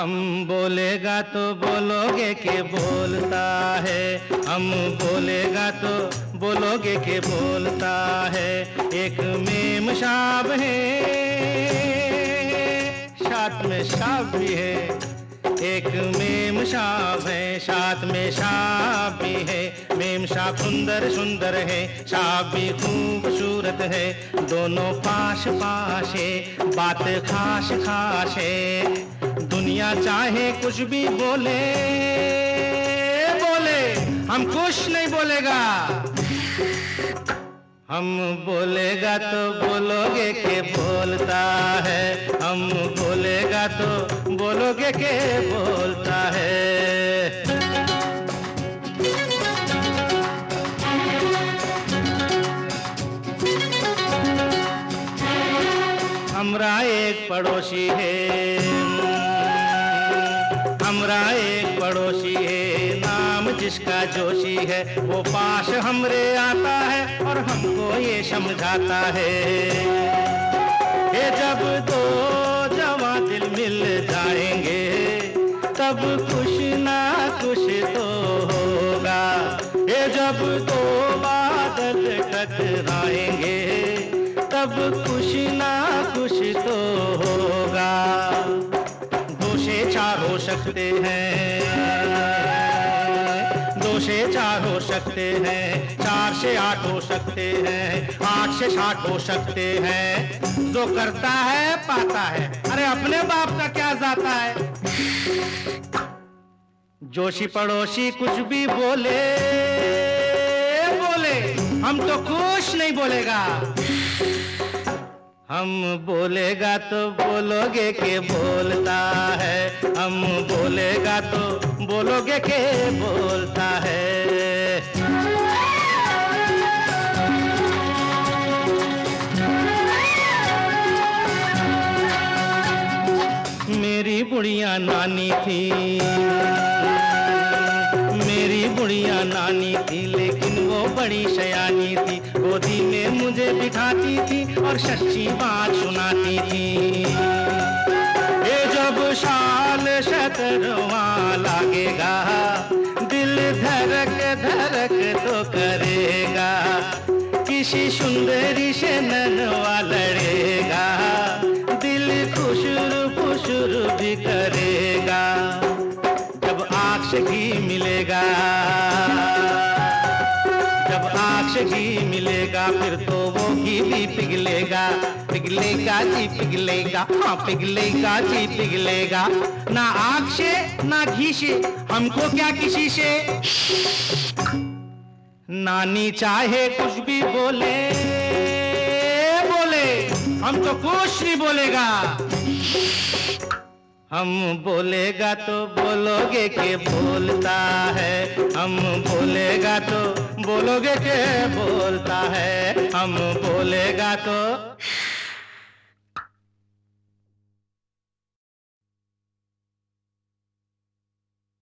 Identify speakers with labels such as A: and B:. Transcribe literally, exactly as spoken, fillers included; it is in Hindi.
A: हम बोलेगा तो बोलोगे के बोलता है, हम बोलेगा तो बोलोगे के बोलता है। एक मेम शाब है, साथ में शाब भी है। एक मेम शाब है, साथ में शाब भी है। मेम शाब सुंदर सुंदर है, शाब भी खूबसूरत है। दोनों पास पास है, बात खास खास है। दुनिया चाहे कुछ भी बोले बोले, हम कुछ नहीं बोलेगा। हम बोलेगा तो बोलोगे के बोलता है, हम बोलेगा तो बोलोगे के बोलता है। हमरा एक पड़ोसी है, हमरा एक पड़ोसी है, नाम जिसका जोशी है। वो पास हमरे आता है और हमको ये समझाता है कि जब दो जवां दिल मिल जाएंगे तब कुछ ना कुछ तो होगा। ये जब दो बादल टकराएंगे तब कुछ ना कुछ तो होगा। दो से चार हो सकते हैं, दो से चार हो सकते हैं, चार से आठ हो सकते हैं, आठ से साठ हो सकते हैं। जो करता है पाता है, अरे अपने बाप का क्या जाता है। जोशी पड़ोसी कुछ भी बोले बोले, हम तो कुछ नहीं बोलेगा। हम बोलेगा तो बोलोगे के बोलता है, हम बोलेगा तो बोलोगे के बोलता है। मेरी बुढ़िया नानी थी, मेरी बुढ़िया नानी थी, लेकिन वो बड़ी सयानी थी। गोदी में मुझे बिठाती थी और सच्ची बात सुनाती थी। ये जब साल सतरवां लागेगा, दिल धड़क धड़क तो करेगा। किसी सुंदरी से ननवा लड़ेगा, दिल खुशरू खुशरू भी करेगा। जब आँख से घी मिलेगा, जब आँख से घी मिलेगा, फिर तो वो घी भी पिघलेगा। पिघलेगा जी पिघलेगा, हाँ पिघलेगा जी पिघलेगा। ना आँख से ना घी से, हमको क्या किसी से। नानी चाहे कुछ भी बोले बोले, हम तो कुछ नहीं बोलेगा। हम बोलेगा तो बोलोगे के बोलता है, हम बोलेगा तो बोलोगे के बोलता है। हम बोलेगा तो